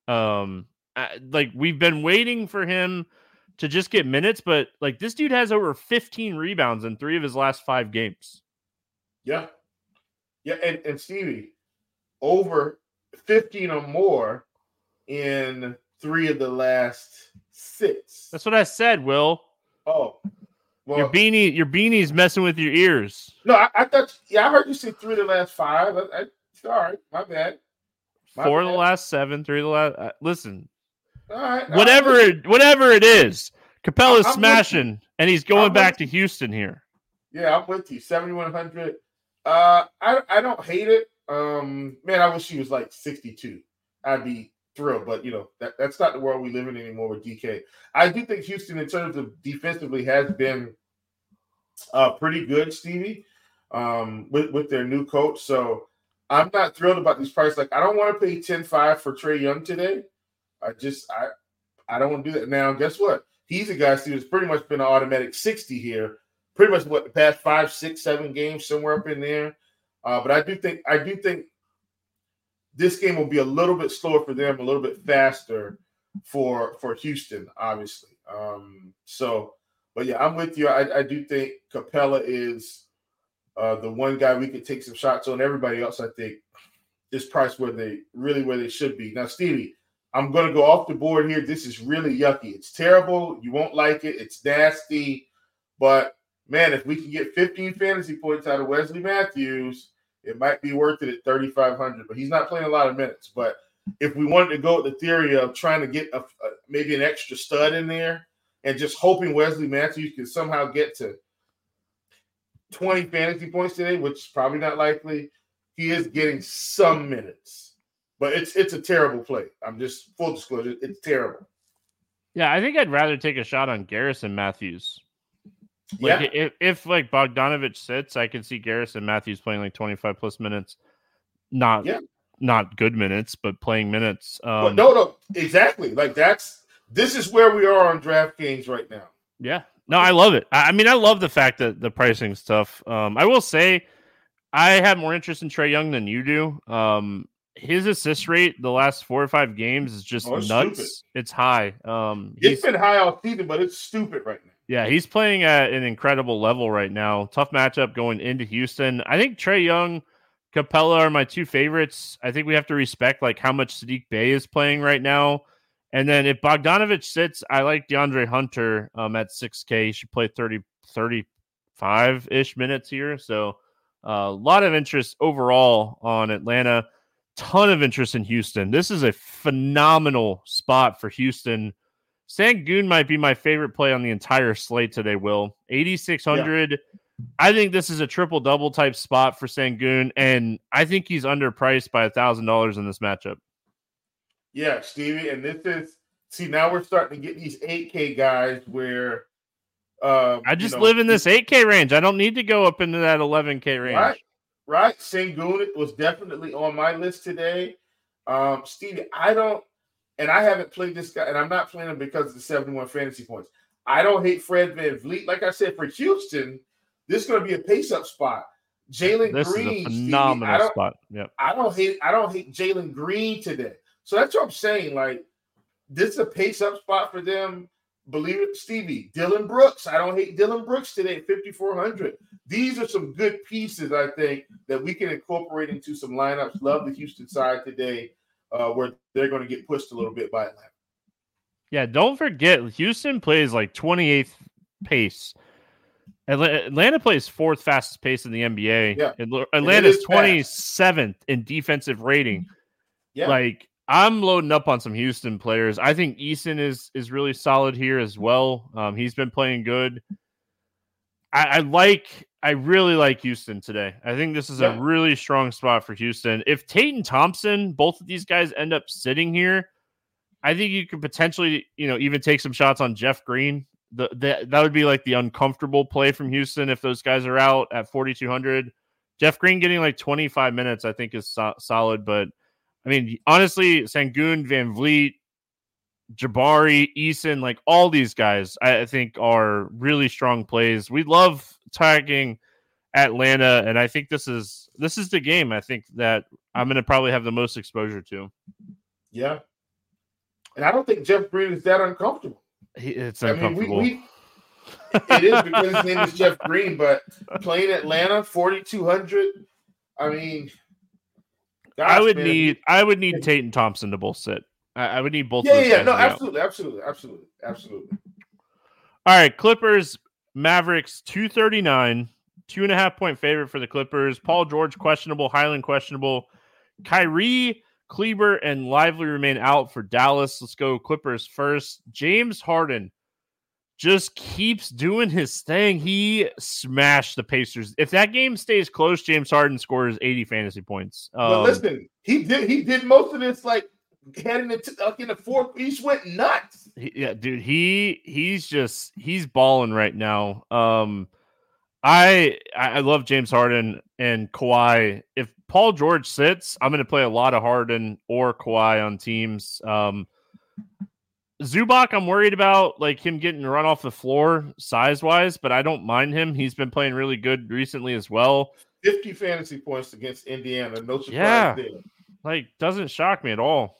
Like we've been waiting for him to just get minutes, but like this dude has over 15 rebounds in 3 of his last 5 games. Yeah. And Stevie, over 15 or more in 3 of the last 6. That's what I said, Will. Oh, well, your beanie's messing with your ears. No, I thought. Yeah, I heard you say 3 of the last 5. Sorry, my bad. 4 of the last 7, 3 of the last. Listen. All right, whatever it is, Capella's smashing, and he's going back to Houston here. Yeah, I'm with you. 7,100. I don't hate it. Man, I wish he was like 62. I'd be thrilled, but that's not the world we live in anymore with DK. I do think Houston, in terms of defensively, has been pretty good, Stevie, with their new coach. So I'm not thrilled about these prices. Like, I don't want to pay 10-5 for Trae Young today. I don't want to do that. Now, guess what? He's a guy, Steve, who's pretty much been an automatic 60 here. Pretty much the past 5, 6, 7 games, somewhere up in there. But I do think this game will be a little bit slower for them, a little bit faster for Houston, obviously. But yeah, I'm with you. I do think Capella is the one guy we could take some shots on. Everybody else, I think, is priced where they should be. Now, Stevie, I'm going to go off the board here. This is really yucky. It's terrible. You won't like it. It's nasty. But, man, if we can get 15 fantasy points out of Wesley Matthews, it might be worth it at 3,500. But he's not playing a lot of minutes. But if we wanted to go with the theory of trying to get maybe an extra stud in there and just hoping Wesley Matthews can somehow get to 20 fantasy points today, which is probably not likely, he is getting some minutes. But it's a terrible play. I'm just full disclosure. It's terrible. Yeah, I think I'd rather take a shot on Garrison Matthews. Like, if like Bogdanovich sits, I can see Garrison Matthews playing like 25 plus minutes. Not good minutes, but playing minutes. No, exactly. Like this is where we are on DraftKings right now. Yeah. No, I love it. I mean, I love the fact that the pricing stuff. I will say I have more interest in Trae Young than you do. His assist rate the last 4 or 5 games is just nuts. Stupid. It's high. It's been high all season, but it's stupid right now. Yeah, he's playing at an incredible level right now. Tough matchup going into Houston. I think Trae Young, Capella are my 2 favorites. I think we have to respect like how much Saddiq Bey is playing right now. And then if Bogdanovich sits, I like DeAndre Hunter at 6K. He should play 35-ish minutes here. So a lot of interest overall on Atlanta. Ton of interest in Houston. This is a phenomenal spot for Houston. Sengun might be my favorite play on the entire slate today, Will. 8,600. Yeah. I think this is a triple-double type spot for Sengun, and I think he's underpriced by $1,000 in this matchup. Yeah, Stevie, and now we're starting to get these 8K guys where I just live in this 8K range. I don't need to go up into that 11K range. Right. Sengun was definitely on my list today. Stevie, I haven't played this guy, and I'm not playing him because of the 71 fantasy points. I don't hate Fred VanVleet. Like I said, for Houston, this is going to be a pace-up spot. Jalen Green, is a phenomenal spot. Yep. I don't hate Jalen Green today. So that's what I'm saying. Like, this is a pace-up spot for them. Believe it, Stevie. Dylan Brooks. I don't hate Dylan Brooks today at 5,400. These are some good pieces, I think, that we can incorporate into some lineups. Love the Houston side today, where they're going to get pushed a little bit by Atlanta. Yeah, don't forget, Houston plays like 28th pace. Atlanta plays 4th fastest pace in the NBA. Yeah. Atlanta's 27th in defensive rating. Yeah. Like, I'm loading up on some Houston players. I think Eason is really solid here as well. He's been playing good. I really like Houston today. I think this is a really strong spot for Houston. If Tate and Thompson, both of these guys end up sitting here, I think you could potentially, even take some shots on Jeff Green. That would be like the uncomfortable play from Houston if those guys are out at 4,200. Jeff Green getting like 25 minutes, I think, is solid. But I mean, honestly, Sengun, VanVleet, Jabari, Eason, like all these guys, I think are really strong plays. We love tagging Atlanta, and I think this is the game I think that I'm going to probably have the most exposure to. Yeah. And I don't think Jeff Green is that uncomfortable. It's uncomfortable. It is because his name is Jeff Green, but playing Atlanta, 4,200, I mean, gosh, I would need Tate and Thompson to both sit. I would need both. Yeah. No, absolutely. All right, Clippers, Mavericks, 239, 2.5 point favorite for the Clippers. Paul George questionable, Highland questionable. Kyrie, Kleber, and Lively remain out for Dallas. Let's go Clippers first. James Harden just keeps doing his thing. He smashed the Pacers. If that game stays close, James Harden scores 80 fantasy points. But listen, he did most of this like heading into in the fourth. He just went nuts. Dude, he's balling right now. I love James Harden and Kawhi. If Paul George sits, I'm going to play a lot of Harden or Kawhi on teams. Zubac, I'm worried about like him getting run off the floor size-wise, but I don't mind him. He's been playing really good recently as well. 50 fantasy points against Indiana. No surprise there. Like, doesn't shock me at all.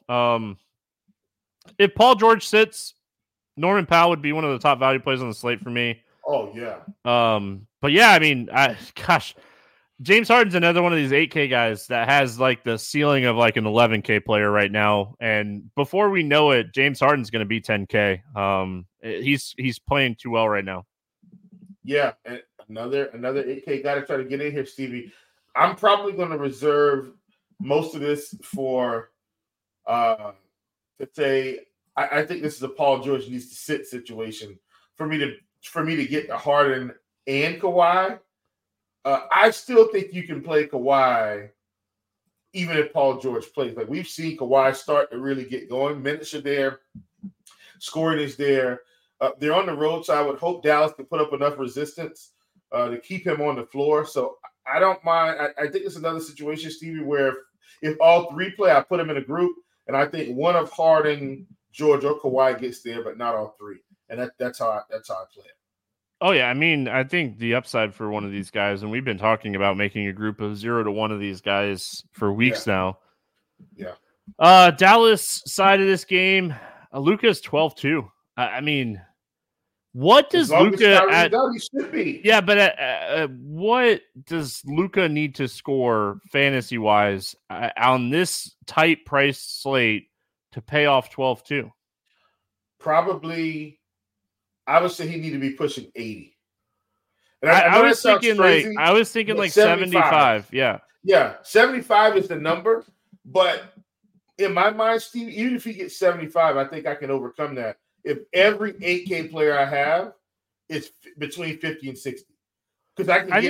If Paul George sits, Norman Powell would be one of the top value plays on the slate for me. Oh, yeah. But yeah, I mean, James Harden's another one of these 8K guys that has like the ceiling of like an 11K player right now. And before we know it, James Harden's going to be 10K. He's playing too well right now. Yeah. And another 8K guy to try to get in here, Stevie. I'm probably going to reserve most of this for, to say, I think this is a Paul George needs to sit situation for me to get the Harden and Kawhi. I still think you can play Kawhi even if Paul George plays. Like we've seen Kawhi start to really get going. Minutes are there. Scoring is there. They're on the road, so I would hope Dallas can put up enough resistance to keep him on the floor. So I don't mind. I think it's another situation, Stevie, where if all three play, I put them in a group, and I think one of Harden, George, or Kawhi gets there, but not all three. And that's how I play it. Oh, yeah. I mean, I think the upside for one of these guys, and we've been talking about making a group of 0 to 1 of these guys for weeks now. Yeah. Dallas side of this game, Luka's 12-2. I mean, what does Luka at? He should be. Yeah, but what does Luka need to score fantasy wise on this tight price slate to pay off 12-2? Probably. I would say he need to be pushing 80. And I was thinking like 75. Yeah. Yeah. 75 is the number. But in my mind, Steve, even if he gets 75, I think I can overcome that. If every 8K player I have is between 50 and 60. Because I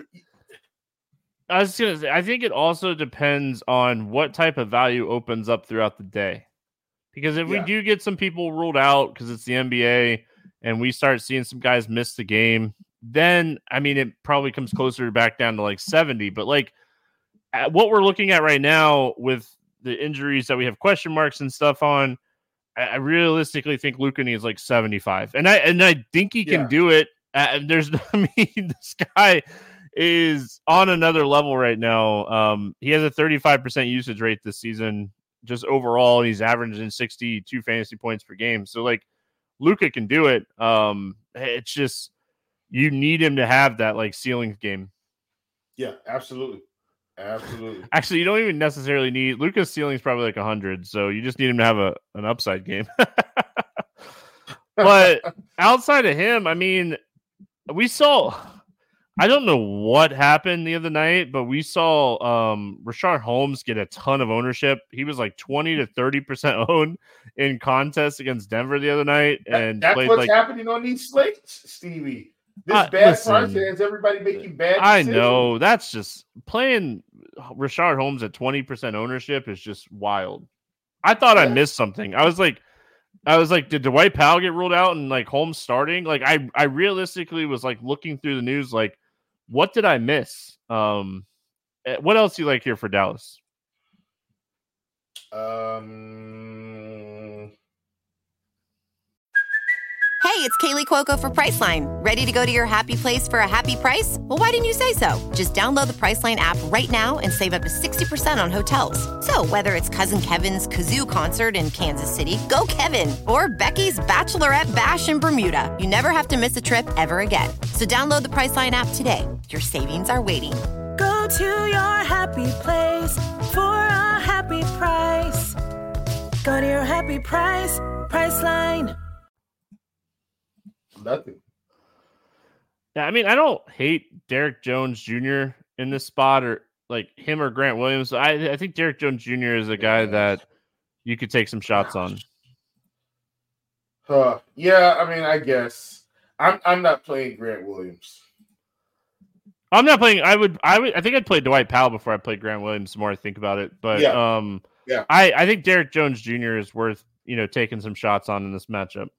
think it also depends on what type of value opens up throughout the day. Because if we do get some people ruled out because it's the NBA and we start seeing some guys miss the game, then, I mean, it probably comes closer back down to like 70. But like what we're looking at right now with the injuries that we have question marks and stuff on, I realistically think Luka needs like 75. And I think he can do it. This guy is on another level right now. He has a 35% usage rate this season, just overall. He's averaging 62 fantasy points per game. So like, Luka can do it. It's just you need him to have that like ceiling game. Yeah, absolutely. Actually, you don't even necessarily need Luka's ceiling is probably like 100, so you just need him to have an upside game. But outside of him, I mean, we saw. I don't know what happened the other night, but we saw Rashard Holmes get a ton of ownership. He was like 20 to 30% owned in contests against Denver the other night. And that's what's happening on these slates, Stevie. This bad price has everybody making bad decisions. I know. That's just playing Rashard Holmes at 20% ownership is just wild. I thought I missed something. I was like, did Dwight Powell get ruled out and like Holmes starting? Like I realistically was like looking through the news, like, what did I miss? What else do you like here for Dallas? Hey, it's Kaylee Cuoco for Priceline. Ready to go to your happy place for a happy price? Well, why didn't you say so? Just download the Priceline app right now and save up to 60% on hotels. So whether it's Cousin Kevin's Kazoo Concert in Kansas City, go Kevin, or Becky's Bachelorette Bash in Bermuda, you never have to miss a trip ever again. So download the Priceline app today. Your savings are waiting. Go to your happy place for a happy price. Go to your happy price, Priceline. Nothing. Yeah, I mean, I don't hate Derrick Jones Jr. in this spot, or like him or Grant Williams. I think Derrick Jones Jr. is a guy that you could take some shots on. Yeah, I mean, I guess I'm not playing Grant Williams. I'm not playing. I think I'd play Dwight Powell before I played Grant Williams. The more I think about it, but yeah. I think Derek Jones Jr. is worth taking some shots on in this matchup.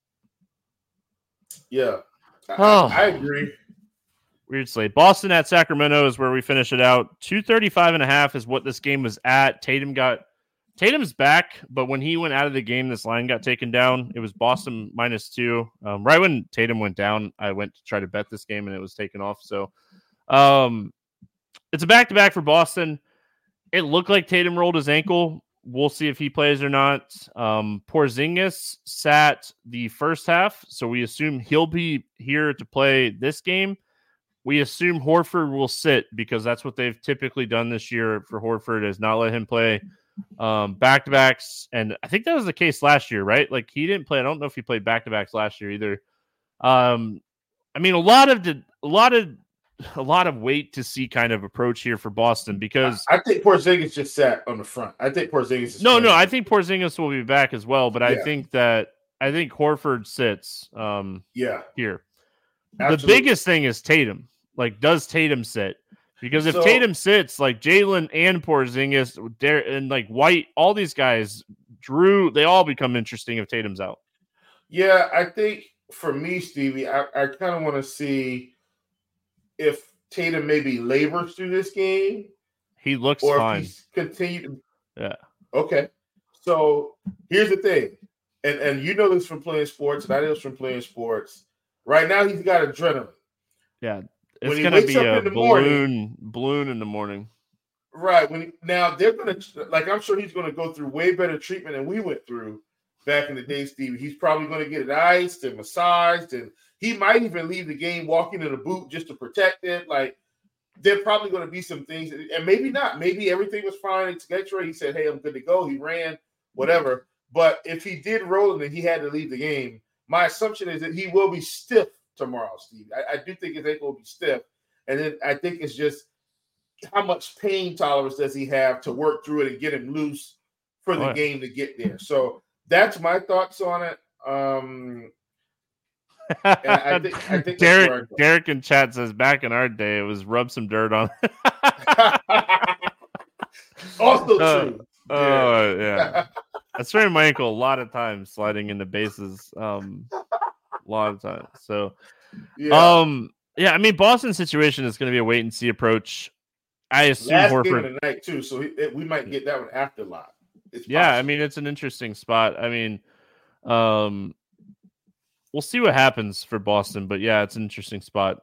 Yeah, I agree. Weird slate. Boston at Sacramento is where we finish it out. 235.5 is what this game was at. Tatum's back, but when he went out of the game, this line got taken down. It was Boston -2. Right when Tatum went down, I went to try to bet this game, and it was taken off. So it's a back-to-back for Boston. It looked like Tatum rolled his ankle. We'll see if he plays or not. Porzingis sat the first half, so we assume he'll be here to play this game. We assume Horford will sit because that's what they've typically done this year for Horford, is not let him play back-to-backs. And I think that was the case last year, right? Like, he didn't play. I don't know if he played back-to-backs last year either. I mean, a lot of wait to see kind of approach here for Boston, because I think Porzingis just sat on the front. I think Porzingis is No, I think Porzingis will be back as well, but yeah. I think Horford sits here. Absolutely. The biggest thing is Tatum. Like, does Tatum sit? Because if Tatum sits, like Jalen and Porzingis and like White, all these guys, Drew, they all become interesting if Tatum's out. Yeah, I think for me, Stevie, I kind of want to see if Tatum maybe labors through this game. He looks or fine. If he's continued. Yeah. Okay. So here's the thing, and you know this from playing sports, and I know this from playing sports. Right now, he's got adrenaline. Yeah. It's going to be a balloon in the morning. Right. Now they're going to, like, I'm sure he's going to go through way better treatment than we went through back in the day, Stevie. He's probably going to get it iced and massaged, and he might even leave the game walking in a boot just to protect it. Like, there probably going to be some things, and maybe not. Maybe everything was fine. It's X-ray. He said, "Hey, I'm good to go." He ran, whatever. But if he did roll and he had to leave the game, my assumption is that he will be stiff tomorrow, Steve. I do think his ankle will be stiff. And then I think it's just how much pain tolerance does he have to work through it and get him loose for the game to get there. So that's my thoughts on it. And I think Derek in chat says, back in our day, it was rub some dirt on. Also true. Yeah. I sprained my ankle a lot of times sliding into bases. A lot of times. So, yeah, I mean, Boston's situation is going to be a wait and see approach. I assume last Horford game of the night too, so we might get that one after lot. I mean, it's an interesting spot. I mean, we'll see what happens for Boston, but yeah, it's an interesting spot.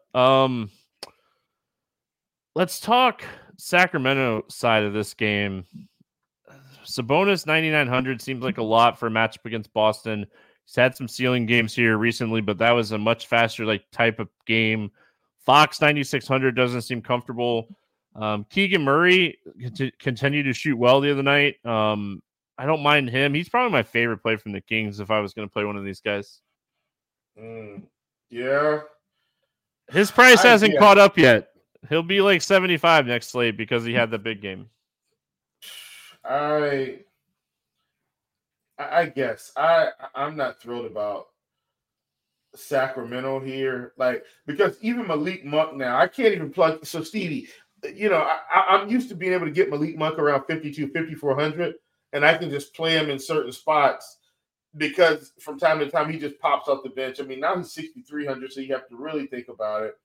Let's talk Sacramento side of this game. Sabonis 9,900 seems like a lot for a matchup against Boston. He's had some ceiling games here recently, but that was a much faster type of game. Fox 9,600 doesn't seem comfortable. Keegan Murray continued to shoot well the other night. I don't mind him. He's probably my favorite play from the Kings if I was going to play one of these guys. Yeah. His price hasn't caught up yet. He'll be like 75 next slate because he had the big game. I guess I'm not thrilled about Sacramento here, because even Malik Monk now, I can't even plug. So Stevie, I'm used to being able to get Malik Monk around 5,400, and I can just play him in certain spots because from time to time he just pops off the bench. I mean, now he's 6,300, so you have to really think about it.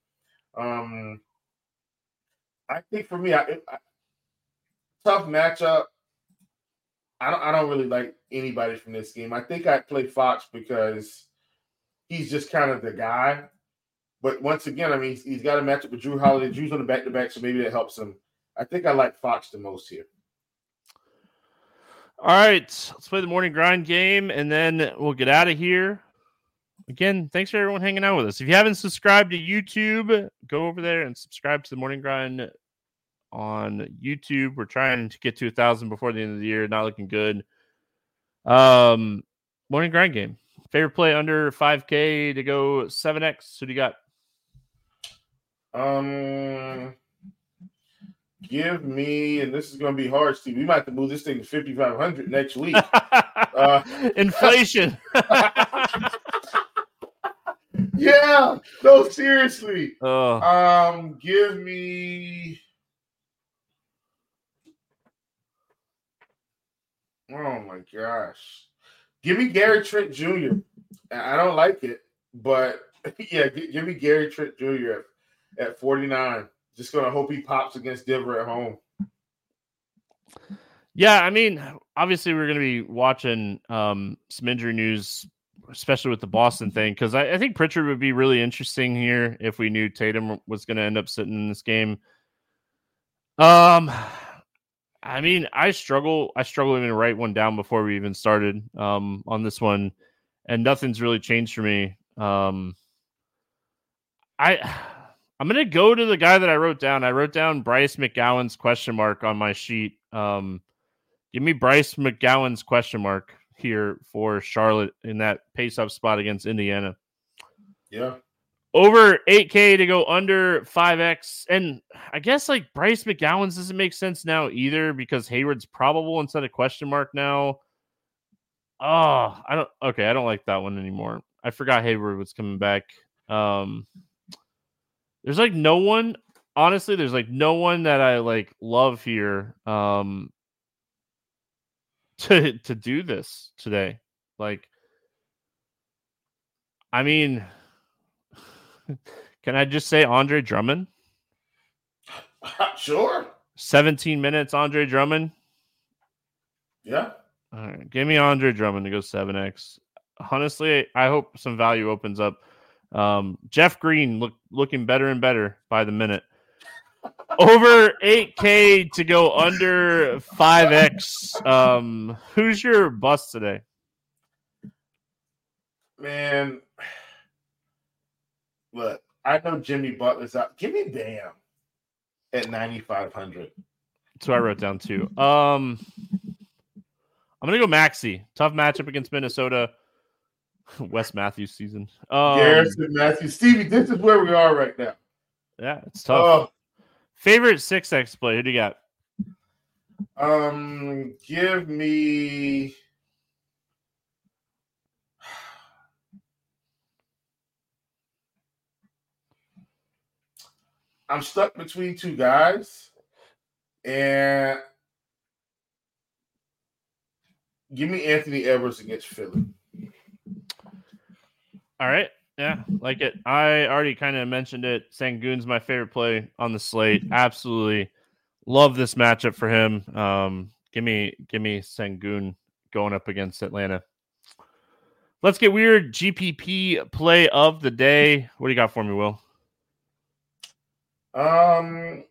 I think for me, tough matchup. I don't really like anybody from this game. I think I'd play Fox because he's just kind of the guy. But once again, I mean, he's got a matchup with Drew Holiday. Drew's on the back-to-back, so maybe that helps him. I think I like Fox the most here. All right, let's play the morning grind game, and then we'll get out of here. Again, thanks for everyone hanging out with us. If you haven't subscribed to YouTube, go over there and subscribe to the morning grind on YouTube. We're trying to get to 1,000 before the end of the year. Not looking good. Morning grind game. Favorite play under 5K to go 7X. Who do you got? Give me, and this is going to be hard, Steve. We might have to move this thing to 5,500 next week. Inflation. Yeah, no, seriously. Oh, Give me. Oh my gosh, give me Gary Trent Jr. I don't like it, but yeah, give me Gary Trent Jr. at 49. Just gonna hope he pops against Denver at home. yeah. I mean, obviously, we're going to be watching some injury news, especially with the Boston thing, because I think Pritchard would be really interesting here if we knew Tatum was going to end up sitting in this game. I mean, I struggle even to write one down before we even started on this one, and nothing's really changed for me. I'm gonna go to the guy that I wrote down. I wrote down Bryce McGowan's question mark on my sheet. Give me Bryce McGowan's question mark here for Charlotte in that pace-up spot against Indiana. Yeah. Over 8K to go under 5X. And I guess like Bryce McGowan's doesn't make sense now either because Hayward's probable instead of question mark now. Oh, I don't like that one anymore. I forgot Hayward was coming back. There's like no one, honestly, there's like no one that I like love here to do this today. Like, I mean, can I just say Andre Drummond? Sure. 17 minutes, Andre Drummond. Yeah. All right. Give me Andre Drummond to go 7X. Honestly, I hope some value opens up. Jeff Green looking better and better by the minute. Over 8K to go under 5X. Who's your bust today? Man, look, I know Jimmy Butler's out. Give me Bam at 9,500. That's what I wrote down too. I'm gonna go Maxey. Tough matchup against Minnesota. Wes Matthews season. Garrison Matthews. Stevie, this is where we are right now. Yeah, it's tough. Favorite 6X play? Who do you got? Give me. I'm stuck between two guys, and give me Anthony Edwards against Philly. All right. Yeah, like it. I already kind of mentioned it. Sengun's my favorite play on the slate. Absolutely love this matchup for him. Give me Sengun going up against Atlanta. Let's get weird. GPP play of the day. What do you got for me, Will? Nah,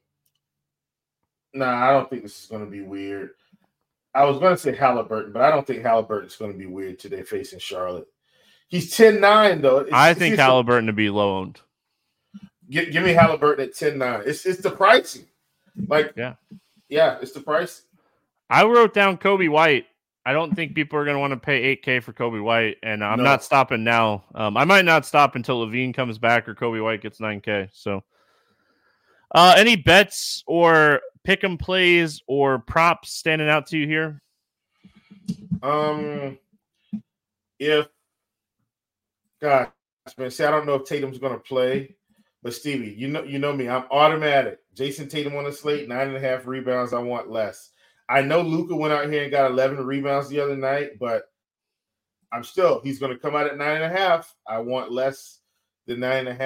I don't think this is going to be weird. I was going to say Halliburton, but I don't think Halliburton's going to be weird today facing Charlotte. He's 10-9, though. I think Halliburton to be low owned. Give me Halliburton at 10-9. It's the pricing. Like, yeah, it's the price. I wrote down Kobe White. I don't think people are going to want to pay 8K for Kobe White, and I'm not stopping now. I might not stop until Levine comes back or Kobe White gets 9K. So, any bets or pick 'em plays or props standing out to you here? Gosh, man, see, I don't know if Tatum's going to play, but Stevie, you know me, I'm automatic. Jason Tatum on the slate, 9.5 rebounds. I want less. I know Luka went out here and got 11 rebounds the other night, but he's going to come out at 9.5. I want less than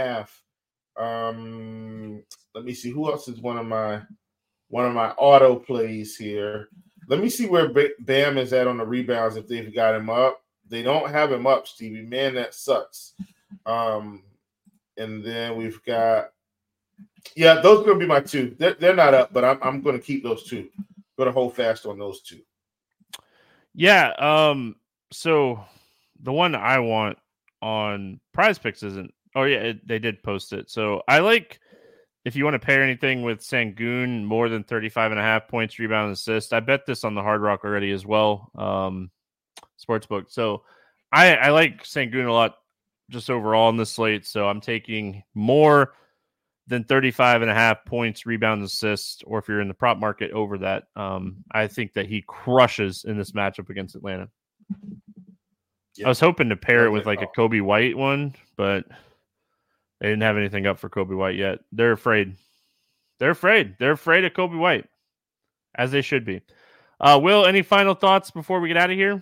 9.5. Let me see who else is one of my auto plays here. Let me see where Bam is at on the rebounds if they've got him up. They don't have him up, Stevie. Man, that sucks. And then we've got, those are going to be my two. They're not up, but I'm going to keep those two. Going to hold fast on those two. Yeah. So the one I want on Prize Picks isn't. Oh yeah, they did post it. So I like if you want to pair anything with Sengun more than 35.5 points, rebound, and assist. I bet this on the Hard Rock already as well. Sportsbook. So I like Sengun a lot just overall in this slate. So I'm taking more than 35.5 points, rebound, assist, or if you're in the prop market over that. I think that he crushes in this matchup against Atlanta. I was hoping to pair it with Okay. like a Kobe White one, but they didn't have anything up for Kobe White yet. They're afraid. They're afraid. They're afraid of Kobe White, as they should be. Will, any final thoughts before we get out of here?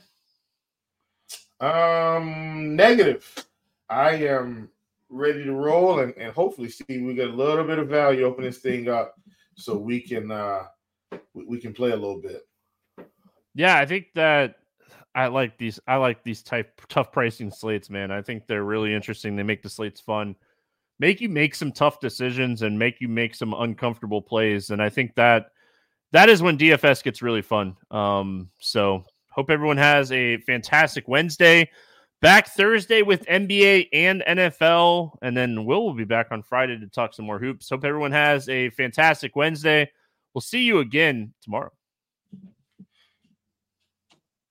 Negative. I am ready to roll, and hopefully, Steve, we get a little bit of value, open this thing up, so we can play a little bit. Yeah, I think that I like these tough pricing slates, man. I think they're really interesting. They make the slates fun, make you make some tough decisions, and make you make some uncomfortable plays. And I think that is when DFS gets really fun. So hope everyone has a fantastic Wednesday. Back Thursday with NBA and NFL, and then Will be back on Friday to talk some more hoops. Hope everyone has a fantastic Wednesday. We'll see you again tomorrow.